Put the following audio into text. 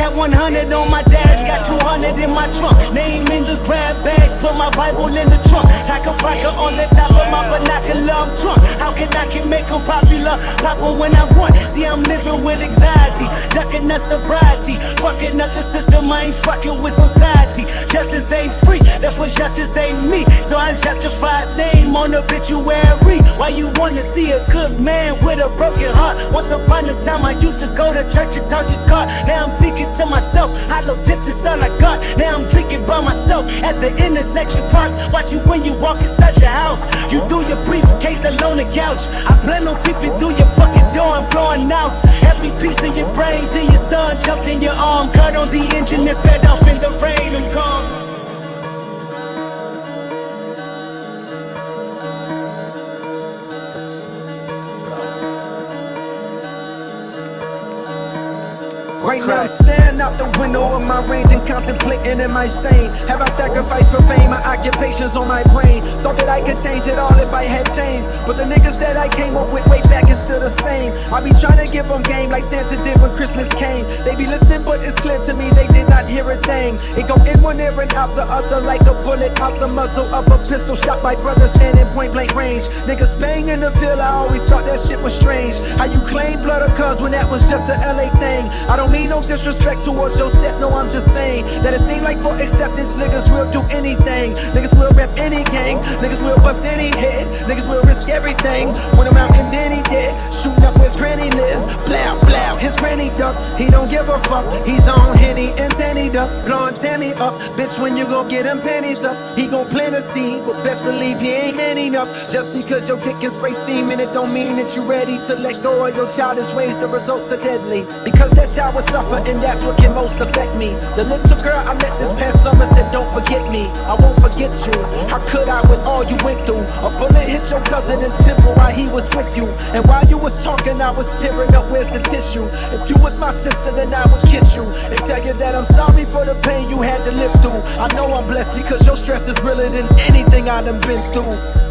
got 100 on my dash, got 200 in my trunk. Name in the grab bags, put my Bible in the trunk. Like a vodka on the top of my binocular, I'm drunk. How can I make them popular? Pop 'em when I want. See, I'm living with anxiety, ducking the sobriety, fucking up the system. I ain't fucking with society. Justice ain't free, therefore justice ain't me. So I justify his name on the obituary. Why you wanna see a good man with a broken heart? Once upon a time I used to go to church and talk your car. Now I'm thinking to myself, hollow tips is all I got. Now I'm drinking by myself at the intersection park. Watch you when you walk inside your house. You do your briefcase alone the couch. I plan on creeping through your fucking door and blowing out every piece of your brain till your son jumped in your arm. Cut on the engine and sped off in the rain. I'm gone. Right now I'm staring out the window of my range and contemplating, am I sane? Have I sacrificed for fame? My occupation's on my brain. Thought that I could change it all if I had changed, but the niggas that I came up with way back is still the same. I be trying to give them game like Santa did when Christmas came. They be listening but it's clear to me they did not hear a thing. It go in one ear and out the other like a bullet out the muzzle of a pistol shot by brothers standing point blank range. Niggas bang in the field, I always thought that shit was strange. How you claim blood or cuz when that was just a LA thing? I don't mean no disrespect towards your set, no, I'm just saying that it seems like for acceptance, niggas will do anything. Niggas will rep any gang, niggas will bust any head, niggas will risk everything. Put him out and then he dead, shooting up where his granny live. Blow, blow, his granny duck, he don't give a fuck. He's on Henny and Tanny duck, blowing Tammy up. Bitch, when you gon' get him panties up, he gon' plant a seed, but best believe he ain't man enough. Just because your dick is racing, and it don't mean that you ready to let go of your childish ways. The results are deadly, because that child will suffer, and that's what can most affect me. The little girl I met this past summer said, don't forget me, I won't forget you. How could I with all you went through? A bullet hit your cousin in temple while he was with you, and while you was talking I was tearing up, where's the tissue? If you was my sister then I would kiss you and tell you that I'm sorry for the pain you had to live through. I know I'm blessed because your stress is realer than anything I done been through.